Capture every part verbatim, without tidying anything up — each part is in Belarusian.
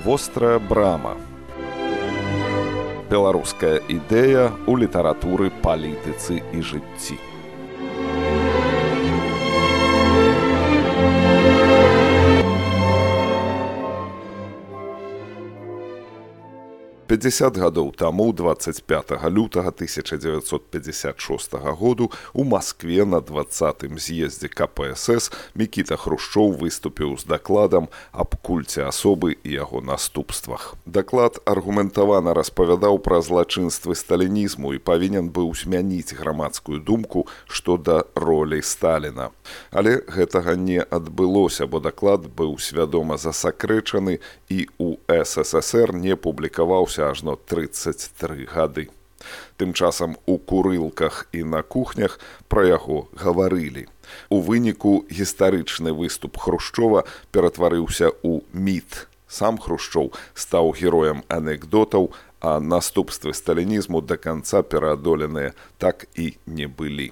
Вострая брама. Беларуская ідэя ў літаратуры, палітыцы і жыцці. пятьдесят гадоў таму, дваццаць пятага лютага тысяча дзевяцьсот пятьдесят шостага году, у Маскве на дваццатым з'ездзе ка пэ эс эс Мікіта Хрушчоў выступіў з дакладам аб кульце асобы і яго наступствах. Даклад аргументавана распавядаў пра злачынствы сталінізму і павінен быў змяніць грамадскую думку што да ролі Сталіна. Але гэтага не адбылося, бо даклад быў свядома засакрэчаны і ў эс эс эс эр не публікаваўся ажно трыццаць тры гады. Тым часам у курылках і на кухнях пра яго гаварылі. У выніку гістарычны выступ Хрушчова ператварыўся ў міт. Сам Хрушчоў стаў героем анекдотаў, а наступствы сталінізму да канца пераадоленыя так і не былі.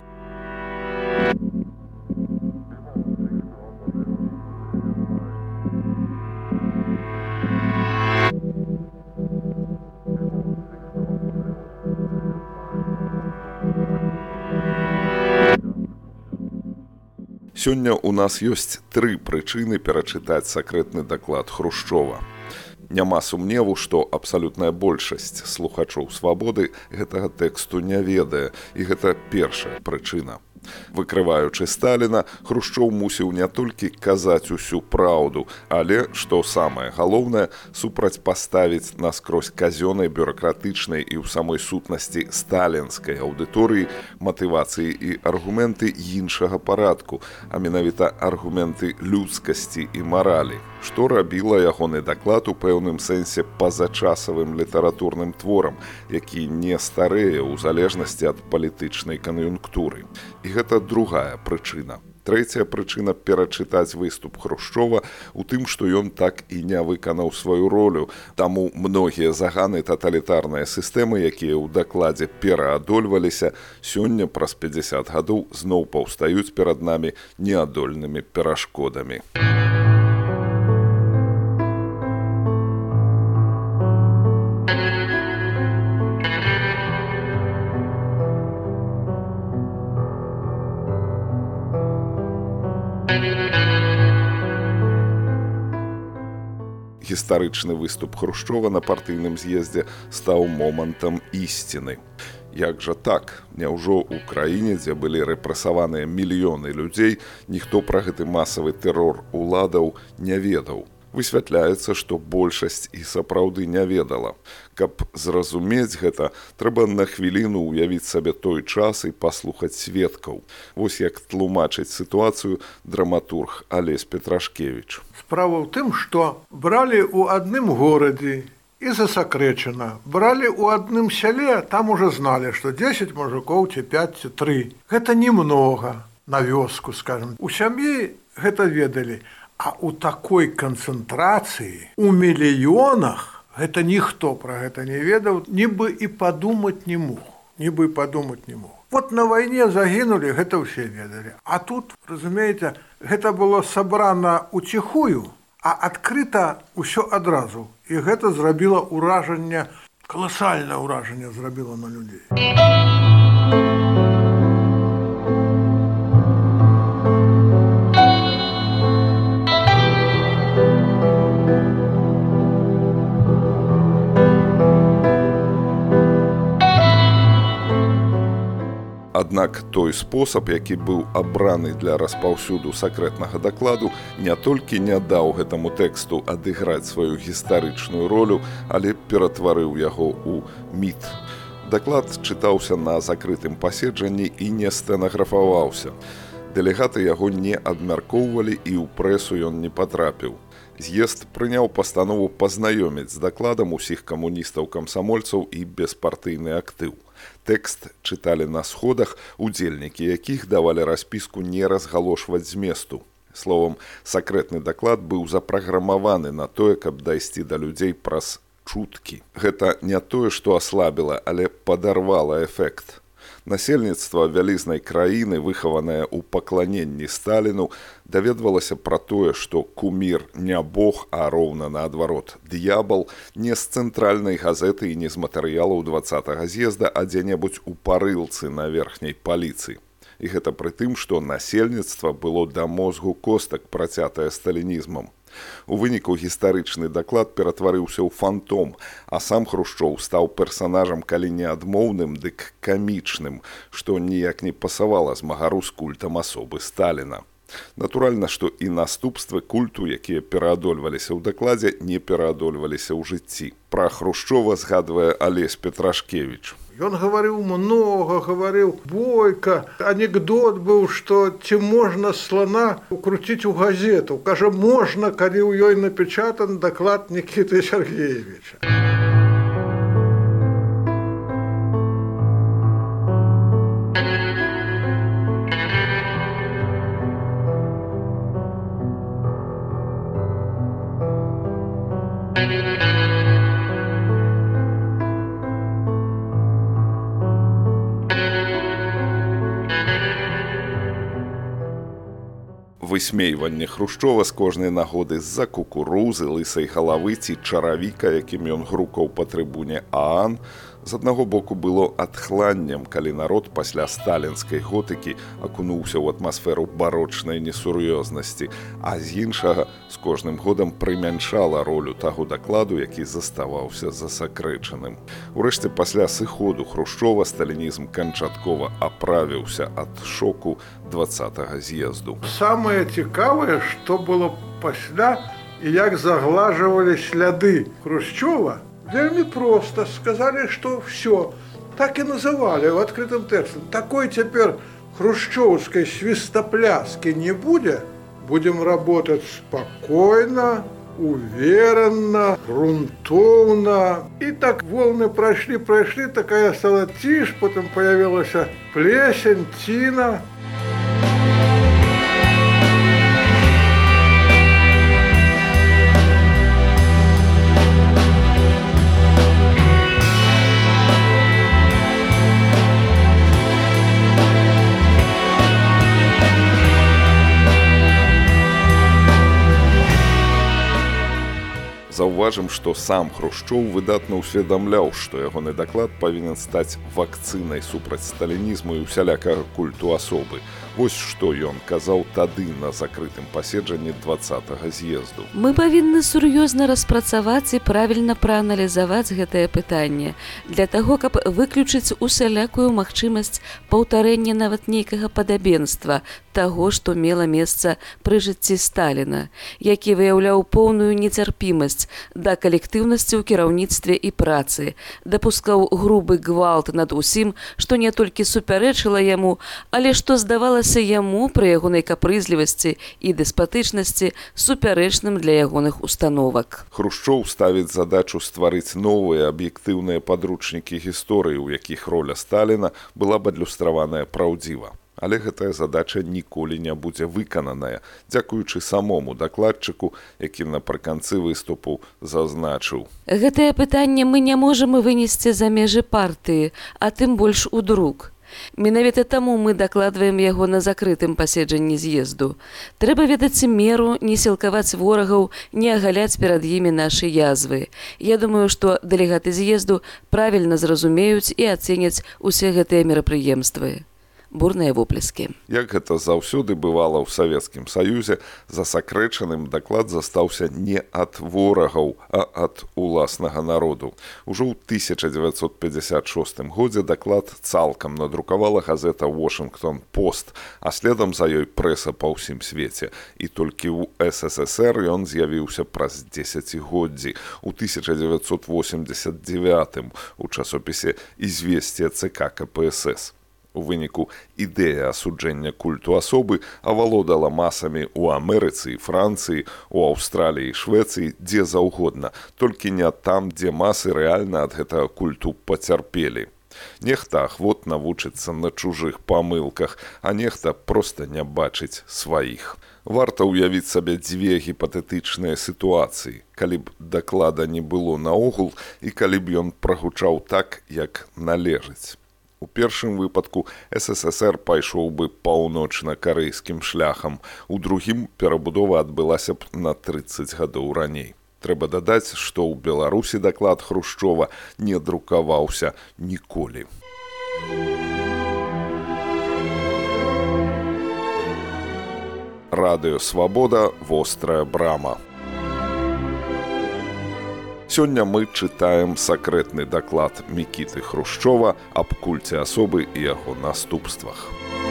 Сёння ў нас ёсць тры прычыны перачытаць сакрэтны даклад Хрушчова. Няма сумневу, што абсалютная большасць слухачоў свабоды гэтага тэксту не ведае, і гэта першая прычына. Выкрываючы Сталіна, Хрушчоў мусіў не толькі казаць усю праўду, але, што самае галоўнае, супрацьпаставіць наскрозь казённай, бюракратычнай і ў самой сутнасці сталінскай аўдыторыі матывацыі і аргументы іншага парадку, а менавіта аргументы людскасці і маралі, што рабіла ягоны даклад у пэўным сэнсе пазачасавым літаратурным творам, які не старэе ў залежнасці ад палітычнай кан'юнктуры. І гэта другая прычына. Трэцяя прычына перачытаць выступ Хрушчова у тым, што ён так і не выканаў сваю ролю. Таму многія заганы таталітарнай сістэмы, якія ў дакладзе пераадольваліся, сёння праз пятьдесят гадоў зноў паўстаюць перад намі неадольнымі перашкодамі. Гістарычны выступ Хрушчова на партыйным з'ездзе стаў момантам ісціны. Як жа так? Няўжо ў краіне, дзе былі рэпрэсаваныя мільёны людзей, ніхто пра гэты масавы тэрор уладаў не ведаў? Высвятляецца, што большасць і сапраўды не ведала. Каб зразумець гэта, трэба на хвіліну ўявіць сабе той час і паслухаць сведкаў. Вось як тлумачыць сітуацыю драматург Алесь Петрашкевіч. Справа ў тым, што бралі ў адным горадзе і засакрэчана. Бралі ў адным сяле, там уже зналі, што дзесяць мужикоў ці пяць ці тры. Гэта немнога на вёску, скажем. У сям'і гэта ведалі. А ў такой канцэнтрацыі, у мільёнах, гэта ніхто пра гэта не ведаў, нібы і падумаць не мог. Нібы і падумаць не мог. Вот на вайне загінулі, гэта ўсе ведалі. А тут, разумееце, гэта было сабрана ўціхую, а адкрыта ўсё адразу. І гэта зрабіла ўражанне, каласальнае ўражанне зрабіла на людзей. Аднак той спосаб, які быў абраны для распаўсюду сакрэтнага дакладу, не толькі не даў гэтаму тэксту адыграць сваю гістарычную ролю, але ператварыў яго ў міт. Даклад чытаўся на закрытым паседжанні і не стэнаграфаваўся. Дэлегаты яго не абмяркоўвалі і ў прэсу ён не патрапіў. З'езд прыняў пастанову пазнаёміць з дакладам усіх камуністаў-камсамольцаў і беспартыйны актыў. Тэкст чыталі на сходах, удзельнікі якіх давалі распіску не разгалошваць зместу. Словам, сакрэтны даклад быў запраграмаваны на тое, каб дайсці да людзей праз чуткі. Гэта не тое, што аслабіла, але падарвала эфект. Насельніцтва вялізнай краіны, выхаванае ў пакланенні Сталіну, даведвалася пра тое, што кумір не бог, а роўна наадварот д'ябал, не з цэнтральнай газеты і не з матэрыялаў дваццатага з'езда, а дзе-небудзь у парылцы на верхняй паліцы. І гэта пры тым, што насельніцтва было да мозгу костак працятае сталінізмам. У выніку гістарычны даклад ператварыўся ў фантом, а сам Хрушчоў стаў персанажам калі не адмоўным, дык камічным, што ніяк не пасавала змагару з культам асобы Сталіна. Натуральна, што і наступствы культу, якія пераадольваліся ў дакладзе, не пераадольваліся ў жыцці. Пра Хрушчова згадвае Алесь Петрашкевіч. Ён гаварыў многа, гаварыў бойка. Анекдот быў, што ці можна слана укруціць у газету. Кажа, можна, калі ў ёй напечатан даклад Нікіты Сергеевича. Высмейванне Хрушчова з кожнай нагоды з-за кукурузы, лысай галавы ці чаравіка, якім ён грукаў па трыбуне ААН, з аднаго боку было адхланнем, калі народ пасля сталінскай готыкі акунуўся ў атмасферу барочнай несур'ёзнасці, а з іншага з кожным годам прымяншала ролю таго дакладу, які заставаўся засакрэчаным. Урэшце, пасля сыходу Хрушчова сталінізм канчаткова аправіўся ад шоку дваццатага з'езду. Самае цікавае, што было пасля і як заглажвалі сляды Хрушчова, вельмі проста. Сказалі, што ўсё, так і называлі ў адкрытым тэксце. Такой цяпер хрушчоўскай свістапляскі не будзе. Будем работать спокойно, уверенно, грунтовно. И так волны прошли, прошли, такая стала тишь, потом появилась плесень, тина. Заўважым, што сам Хрушчоў выдатна ўсведамляў, што ягоны даклад павінен стаць вакцынай супраць сталінізму і усялякага культу асобы. Вось што ён казаў тады на закрытым паседжанні дваццатага з'езду. Мы павінны сур'ёзна распрацаваць і правільна прааналізаваць гэтае пытанне для таго, каб выключыць усялякую магчымасць паўтарэння нават нейкага падабенства таго, што мела месца пры жыцці Сталіна, які выяўляў поўную нецярпімасць да калектыўнасці ў кіраўніцтве і працы, дапускаў грубы гвалт над усім, што не толькі супярэчыла яму, але што здавалася яму пры ягонай капрызлівасці і дэспатычнасці супярэчным для ягоных установак. Хрушчоў ставіць задачу стварыць новыя аб'ектыўныя падручнікі гісторыі, у якіх роля Сталіна была б адлюстраваная праўдзіва. Але гэтая задача ніколі не будзе выкананая, дзякуючы самому дакладчыку, які напрыканцы выступу зазначыў. Гэтае пытанне мы не можам вынесці за межы партыі, а тым больш у друк. Менавіта таму мы дакладваем яго на закрытым паседжанні з'езду. Трэба ведаць меру, не сілкаваць ворагаў, не агаляць перад імі нашы язвы. Я думаю, што дэлегаты з'езду правільна зразумеюць і ацэняць усе гэтыя мерапрыемствы. Бурныя воплескі. Як гэта заўсёды бывала ў Савецкім Саюзе, засакрэчаным даклад застаўся не ад ворагаў, а ад уласнага народу. Ужо ў тысяча дзевяцьсот пятьдесят шостым годзе даклад цалкам надрукавала газета «Вашингтон-Пост», а следам за ёй прэса па ўсім свеце. І толькі ў СССР ён з'явіўся праз дзесяцігоддзі. У тысяча дзевяцьсот восемьдесят девятым у часопісе «Известия ЦК КПСС». У выніку ідэя асуджэння культу асобы авалодала масамі ў Амерыцы і Францыі, у Аўстраліі і Швецыі, дзе заўгодна, толькі не там, дзе масы рэальна ад гэтага культу пацярпелі. Нехта ахвотна вучыцца на чужых памылках, а нехта проста не бачыць сваіх. Варта ўявіць сабе дзве гіпатэтычныя сітуацыі, калі б даклада не было наогул і калі б ён прагучаў так, як належыць. У першым выпадку СССР пайшоў бы паўночна-карэйскім шляхам, у другім перабудова адбылася б на трыццаць гадоў раней. Трэба дадаць, што ў Беларусі даклад Хрушчова не друкаваўся ніколі. Радыё Свабода, вострая брама. Сёння мы чытаем сакрэтны даклад Мікіты Хрушчова аб кульце асобы і яго наступствах.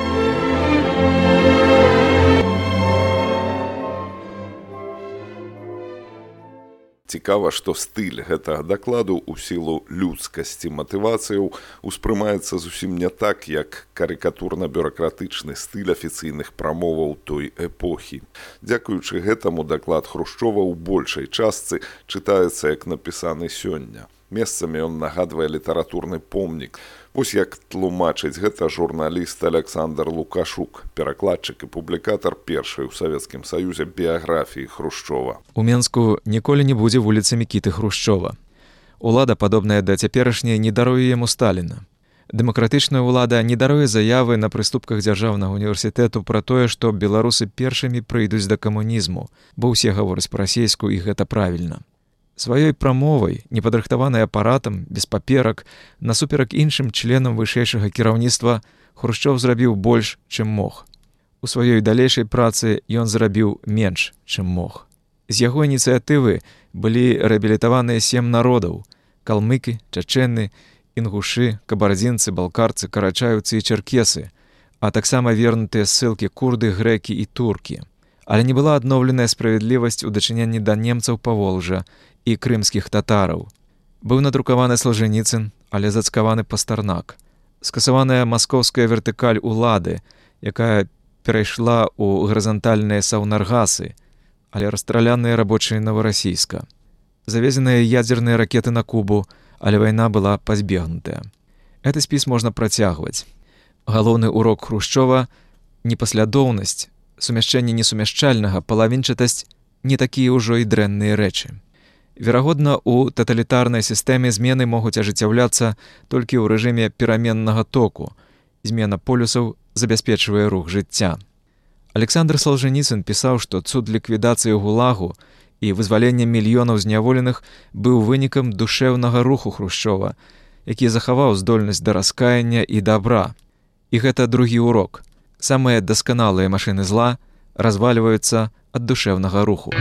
Цікава, што стыль гэтага дакладу ў сілу людскасці матывацыяў успрымаецца зусім не так, як карыкатурна-бюракратычны стыль афіцыйных прамоваў той эпохі. Дзякуючы гэтаму даклад Хрушчова ў большай частцы чытаецца як напісаны сёння. Месцамі ён нагадвае літаратурны помнік. Вось як тлумачыць гэта журналіст Александр Лукашук, перакладчык і публікатар першай у Савецкім Саюзе біяграфіі Хрушчова. У Менску ніколі не будзе вуліцы Мікіты Хрушчова. Улада, падобная да цяперашняй, не даруе яму Сталіна. Дэмакратычная ўлада не даруе заявы на прыступках дзяржаўнага універсітэту пра тое, што беларусы першымі прыйдуць да камунізму, бо ўсе гавораць па-расейску, і гэта правільна. Сваёй прамовай, непадрыхтаванай апаратам, без паперак, насуперак іншым членам вышэйшага кіраўніцтва, Хрушчов зрабіў больш, чым мог. У сваёй далейшай працы ён зрабіў менш, чым мог. З яго ініцыятывы былі рэабілітаваныя сем народаў: калмыкі, чачэны, інгушы, кабардзінцы, балкарцы, карачаеўцы і чэркесы, а таксама вернутыя ссылкі курды, грэкі і туркі. Але не была адноўленая справядлівасць у дачыненні да немцаў Паволжя і крымскіх татараў. Быў надрукаваны Салжаніцын, але зацкаваны Пастарнак. Скасаваная маскоўская вертыкаль улады, якая перайшла ў гарызантальныя саўнаргасы, але расстраляныя рабочыя Новарасійска. Завезеныя ядзерныя ракеты на Кубу, але вайна была пазбегнутая. Гэты спіс можна працягваць. Галоўны урок Хрушчова — непаслядоўнасць, сумяшчэнне несумяшчальнага, палавінчатасць — не такія ўжо і дрэнныя рэчы. Верагодна, у таталітарнай сістэме змены могуць ажыццяўляцца толькі ў рэжыме пераменнага току. Змена полюсаў забяспечвае рух жыцця. Александр Салжаніцын пісаў, што цуд ліквідацыі гулагу і вызвалення мільёнаў зняволеных быў вынікам душэўнага руху Хрушчова, які захаваў здольнасць да раскаяння і дабра. І гэта другі урок. Самыя дасканалыя машыны зла развальваюцца ад душэўнага руху.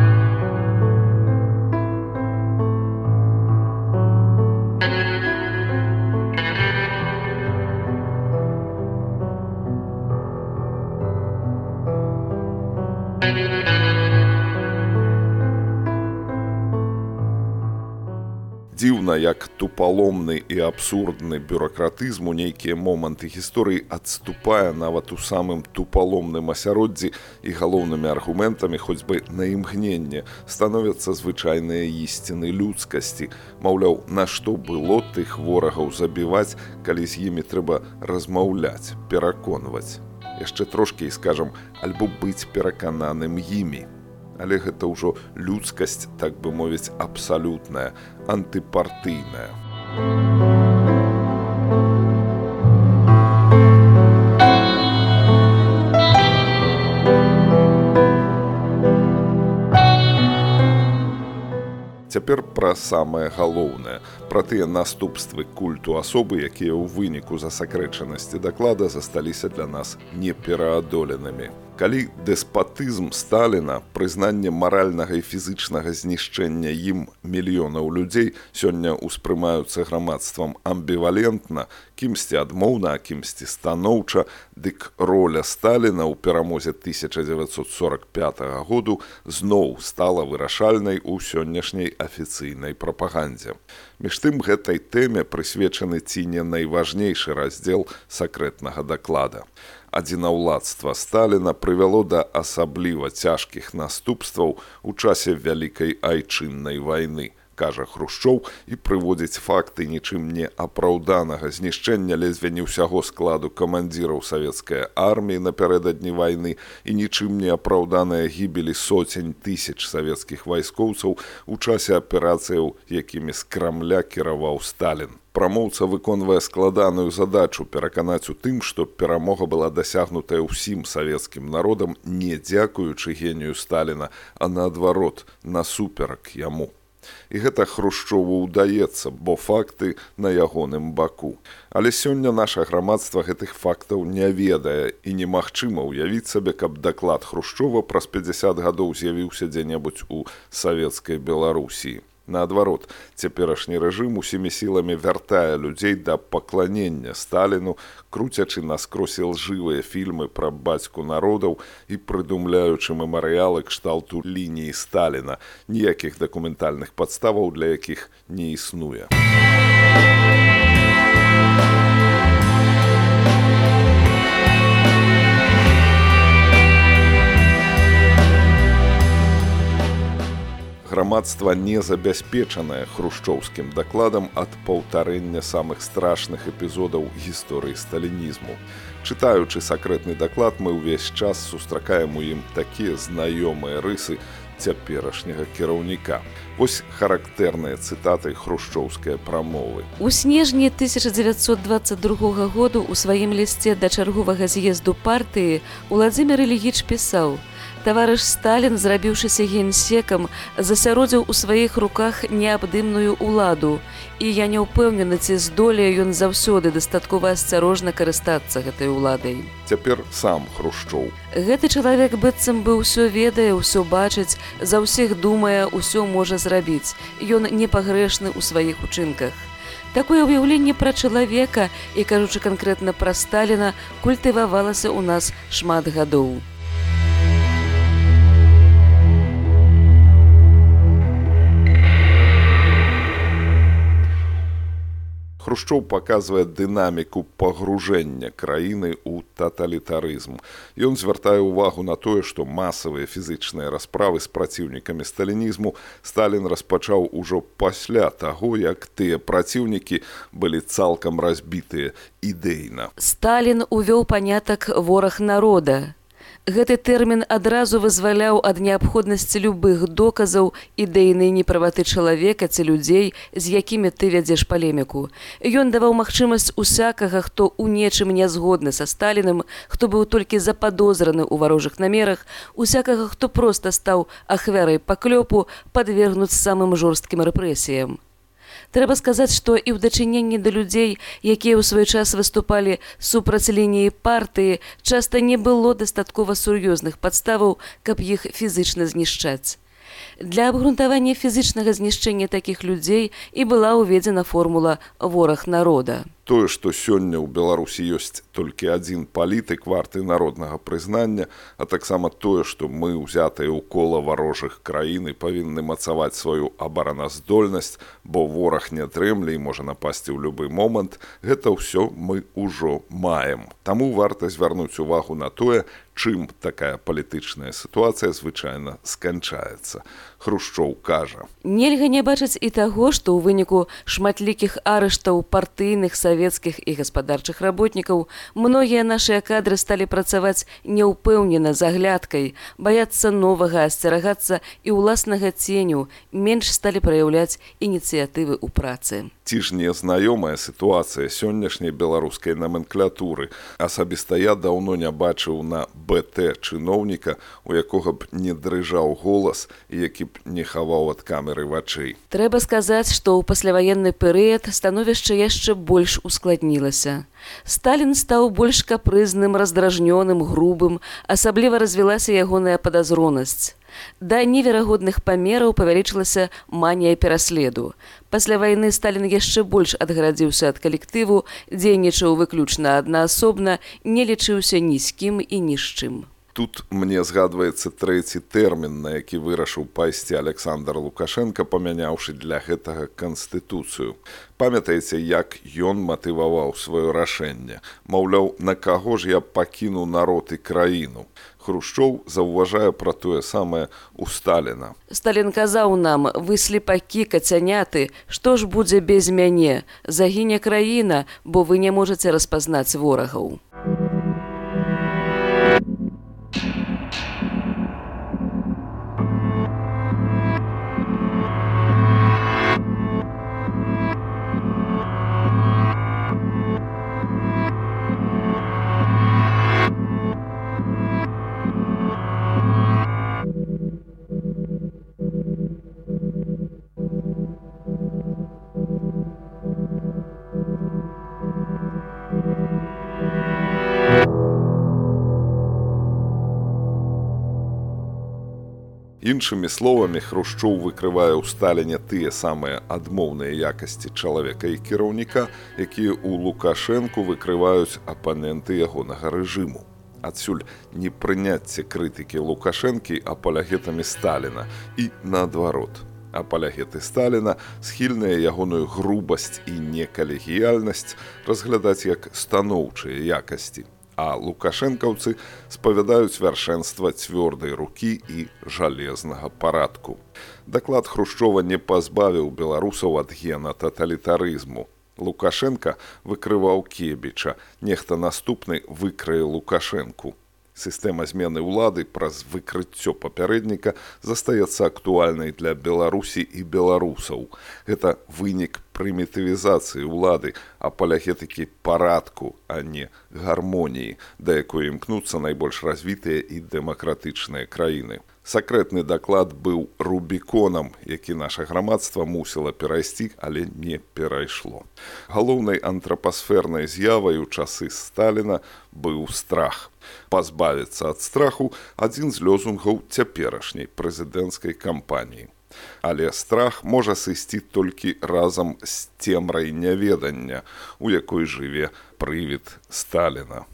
Дзіўна, як тупаломны і абсурдны бюракратызм у нейкія моманты гісторыі адступае нават у самым тупаломным асяроддзі, і галоўнымі аргументамі, хоць бы на імгненне, становяцца звычайныя ісціны людскасці. Маўляў, на што было тых ворагаў забіваць, калі з імі трэба размаўляць, пераконваць. Яшчэ трошкі, і скажам, альбо быць перакананым імі. Але гэта ўжо людскасць, так бы мовіць, абсалютная, антыпартыйная. Цяпер пра самае галоўнае, пра тыя наступствы культу асобы, якія ў выніку засакрэчанасці даклада засталіся для нас непераадоленымі. Калі дэспатызм Сталіна, прызнанне маральнага і фізычнага знішчэння ім мільёнаў людзей сёння ўспрымаюцца грамадствам амбівалентна, кімсьці адмоўна, а кімсьці станоўча, дык роля Сталіна ў перамозе тысяча дзевяцьсот сорак пятага году зноў стала вырашальнай у сённяшняй афіцыйнай прапагандзе. Між тым, гэтай тэме прысвечаны ці не найважнейшы раздзел сакрэтнага даклада. Адзінаўладства Сталіна прывяло да асабліва цяжкіх наступстваў у часе Вялікай айчыннай вайны, кажа Хрушчоў, і прыводзіць факты нічым не апраўданага знішчэння ледзьве не ўсяго складу камандзіраў савецкай арміі напярэдадні вайны і нічым не апраўданыя гібелі соцень тысяч савецкіх вайскоўцаў у часе аперацыяў, якімі з Крамля кіраваў Сталін. Прамоўца выконвае складаную задачу пераканаць у тым, што перамога была дасягнутая ўсім савецкім народам не дзякуючы генію Сталіна, а наадварот, насуперак яму. І гэта Хрушчову ўдаецца, бо факты на ягоным баку. Але сёння наша грамадства гэтых фактаў не ведае і немагчыма ўявіць сабе, каб даклад Хрушчова праз пяцьдзясят гадоў з'явіўся дзе-небудзь у савецкай Беларусі. Наадварот, цяперашні рэжым усімі сіламі вяртае людзей да пакланення Сталіну, круцячы наскрозь лжывыя фільмы пра бацьку народаў і прыдумляючы мемарыялы кшталту лініі Сталіна, ніякіх дакументальных падставаў для якіх не існуе. Грамадства не забяспечанае хрушчоўскім дакладам ад паўтарэння самых страшных эпізодаў гісторыі сталінізму. Чытаючы сакрэтны даклад, мы ўвесь час сустракаем у ім такія знаёмыя рысы цяперашняга кіраўніка. Вось характэрныя цытаты хрушчоўскай прамовы. У снежні тысяча дзевяцьсот дваццаць другога году ў сваім лісце да чарговага з'езду партыі Уладзімір Ільіч пісаў: «Таварыш Сталін, зрабіўшыся генсекам, засяродзіў у сваіх руках неабдымную ўладу, і я не ўпэўнены, ці здолее ён заўсёды дастаткова асцярожна карыстацца гэтай уладай». Цяпер сам Хрушчоў. Гэты чалавек быццам бы ўсё ведае, ўсё бачыць, за ўсіх думае, ўсё можа зрабіць. Ён непагрэшны ў сваіх учынках. Такое ўяўленне пра чалавека, і кажучы канкрэтна пра Сталіна, культывавалася ў нас шмат гадоў. Хрушчоў паказвае дынаміку пагружэння краіны ў таталітарызм. Ён звяртае ўвагу на тое, што масавыя фізычныя расправы з праціўнікамі сталінізму Сталін распачаў ужо пасля таго, як тыя праціўнікі былі цалкам разбітыя ідэйна. Сталін увёў панятак «вораг народа». Гэты тэрмін адразу вызваляў ад неабходнасці любых доказаў ідэйнай неправаты чалавека ці людзей, з якімі ты вядзеш палеміку. Ён даваў магчымасць усякага, хто ў нечым не згодны са Сталіным, хто быў толькі западозраны ў варожых намерах, усякага, хто проста стаў ахвярай паклёпу, падвергнуць самым жорсткім рэпрэсіям. Трэба сказаць, што і ў дачыненні да людзей, якія ў свой час выступалі супраць лініі партыі, часта не было дастаткова сур'ёзных падставаў, каб іх фізычна знішчаць. Для абгрунтавання фізычнага знішчэння такіх людзей і была ўведзена формула «вораг народа». Тое, што сёння ў Беларусі ёсць толькі адзін палітык варты народнага прызнання, а таксама тое, што мы, узятыя ў кола варожых краіны, павінны мацаваць сваю абараназдольнасць, бо вораг не дрэмле і можа напасці ў любы момант, гэта ўсё мы ўжо маем. Таму варта звярнуць увагу на тое, чым такая палітычная сітуацыя звычайна сканчаецца. Хрушчоў кажа: «Нельга не бачыць і таго, што ў выніку шматлікіх арыштаў партыйных, савецкіх і гаспадарчых работнікаў многія нашыя кадры сталі працаваць няўпэўнена, з аглядкай, баяцца новага, асцерагацца і ўласнага ценю, менш сталі праяўляць ініцыятывы ў працы». Ці ж не знаёмая сітуацыя сённяшняй беларускай наменклатуры. Асабіста я даўно не бачыў на БТ чыноўніка, у якога б не дрыжаў голас і які б не хаваў ад камеры вачэй. Трэба сказаць, што ў пасляваенны перыяд становішча яшчэ больш ускладнілася. Сталін стаў больш капрызным, раздражнёным, грубым, асабліва развілася ягоная падазронасць. Да неверагодных памераў павялічылася манія пераследу. Пасля вайны Сталін яшчэ больш адгарадзіўся ад калектыву, дзейнічаў выключна аднаасобна, не лічыўся ні з кім і ні з чым. Тут мне згадваецца трэці тэрмін, на які вырашыў пайсці Александр Лукашенко, памяняўшы для гэтага канстытуцыю. Памятаеце, як ён матываваў сваё рашэнне? Маўляў, на каго ж я пакіну народ і краіну? Хрушчоў заўважае пра тое самае ў Сталіна. Сталін казаў нам: «Вы слепакі, кацяняты, што ж будзе без мяне? Загіне краіна, бо вы не можаце распазнаць ворагаў». Іншымі словамі, Хрушчоў выкрывае ў Сталіне тыя самыя адмоўныя якасці чалавека і кіраўніка, якія ў Лукашэнку выкрываюць апаненты ягонага рэжыму. Адсюль непрыняцце крытыкі Лукашэнкі апалягетамі Сталіна і наадварот. Апалягеты Сталіна схільныя ягоную грубасць і некалегіяльнасць разглядаць як станоўчыя якасці. А лукашэнкаўцы спавядаюць вяршэнства цвёрдай рукі і жалезнага парадку. Даклад Хрушчова не пазбавіў беларусаў ад гена таталітарызму. Лукашенка выкрываў Кебіча, нехта наступны выкрые Лукашэнку. Сістэма змены ўлады праз выкрыццё папярэдніка застаецца актуальнай для Беларусі і беларусаў. Гэта вынік прымітывізацыі ўлады, апалягетыкі парадку, а не гармоніі, да якой імкнуцца найбольш развітыя і дэмакратычныя краіны. Сакрэтны даклад быў рубіконам, які наша грамадства мусіла перайсці, але не перайшло. Галоўнай антрапасфернай з'явай у часы Сталіна быў страх. Пазбавіцца ад страху адзін з лёзунгаў цяперашняй прэзідэнцкай кампаніі. Але страх можа сысці толькі разам з цемрай няведання, у якой жыве прывід Сталіна.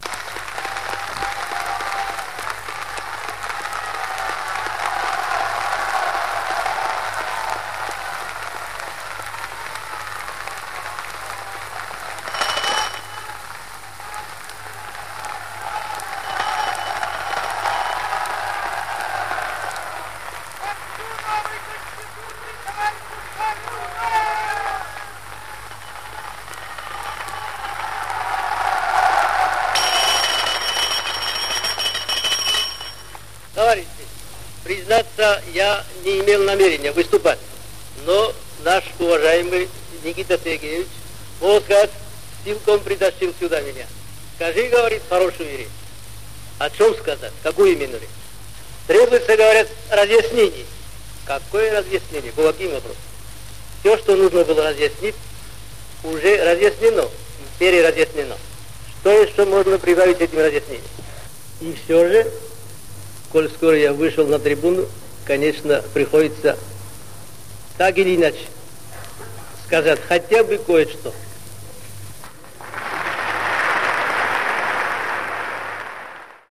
Товарищи, признаться, я не имел намерения выступать, но наш уважаемый Никита Сергеевич, можно сказать, силком притащил сюда меня. Скажи, говорит, хорошую речь. О чем сказать? Какую именно речь? Требуется, говорят, разъяснений. Какое разъяснение? По каким вопросам? Все, что нужно было разъяснить, уже разъяснено, переразъяснено. Что еще можно прибавить этим разъяснениям? И все же, коль скоро я вышел на трибуну, конечно, приходится так или иначе сказать хотя бы кое-что.